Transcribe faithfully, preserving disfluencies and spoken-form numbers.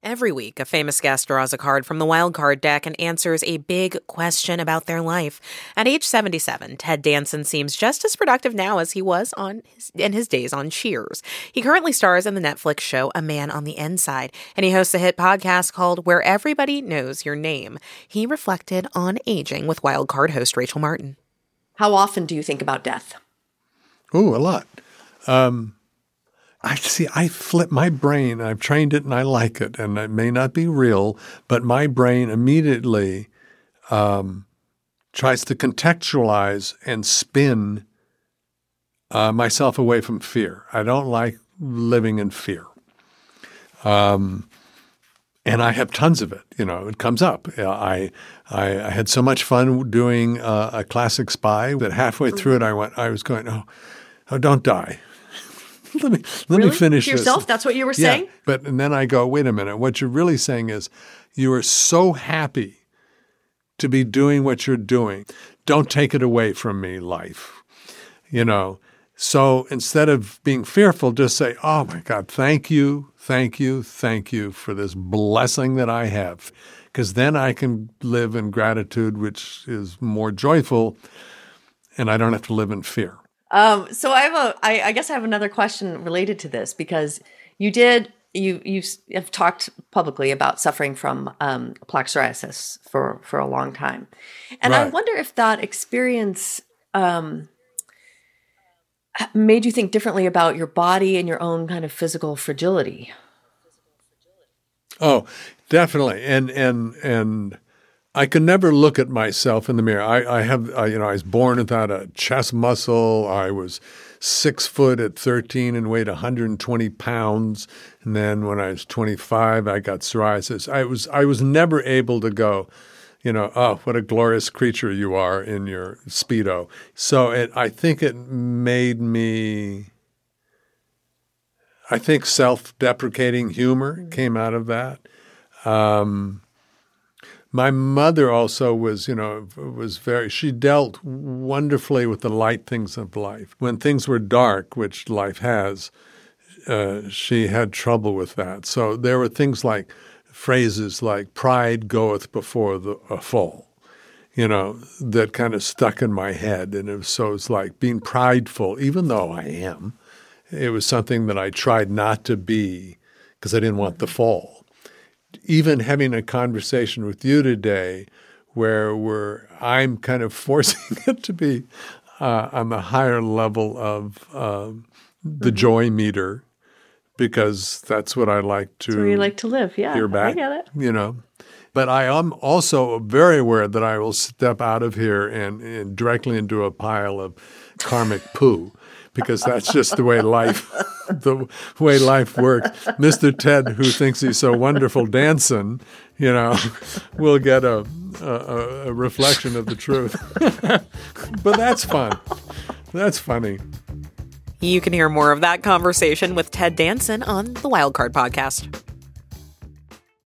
Every week, a famous guest draws a card from the Wild Card deck and answers a big question about their life. At age seventy-seven, Ted Danson seems just as productive now as he was on his, in his days on Cheers. He currently stars in the Netflix show A Man on the Inside, and he hosts a hit podcast called Where Everybody Knows Your Name. He reflected on aging with Wild Card host Rachel Martin. How often do you think about death? Oh, a lot. Um... I see, I flip my brain. I've trained it and I like it. And it may not be real, but my brain immediately um, tries to contextualize and spin uh, myself away from fear. I don't like living in fear. Um, and I have tons of it. You know, it comes up. I I, I had so much fun doing uh, a classic spy that halfway through it, I went, I was going, oh, oh don't die. Let me let really? me finish to yourself? this. That's what you were yeah, saying? But and then I go, wait a minute. What you're really saying is you are so happy to be doing what you're doing. Don't take it away from me, life. You know. So instead of being fearful, just say, oh my God, thank you, thank you, thank you for this blessing that I have. Because then I can live in gratitude, which is more joyful, and I don't have to live in fear. Um, so I have a, I, I guess I have another question related to this, because you did, you, you have talked publicly about suffering from um, plaque psoriasis for, for a long time. And right. I wonder if that experience um, made you think differently about your body and your own kind of physical fragility. Oh, definitely. And, and, and, I could never look at myself in the mirror. I, I have, I, you know, I was born without a chest muscle. I was six foot at thirteen and weighed one hundred twenty pounds. And then when I was twenty-five, I got psoriasis. I was, I was never able to go, you know, oh, what a glorious creature you are in your Speedo. So it, I think it made me, I think self-deprecating humor came out of that. Um, My mother also was, you know, was very, she dealt wonderfully with the light things of life. When things were dark, which life has, uh, she had trouble with that. So there were things like phrases like pride goeth before the, a fall, you know, that kind of stuck in my head. And it was, so it's like being prideful, even though I am, it was something that I tried not to be because I didn't want the fall. Even having a conversation with you today where we're, I'm kind of forcing it to be uh, on the higher level of um, the mm-hmm. joy meter, because that's what I like to That's where you like to live, yeah. hear back, I get it. You know. But I am also very aware that I will step out of here and, and directly into a pile of karmic poo, because that's just the way life, the way life works. Mister Ted, who thinks he's so wonderful dancing, you know, will get a, a, a reflection of the truth. But that's fun. That's funny. You can hear more of that conversation with Ted Danson on the Wild Card podcast.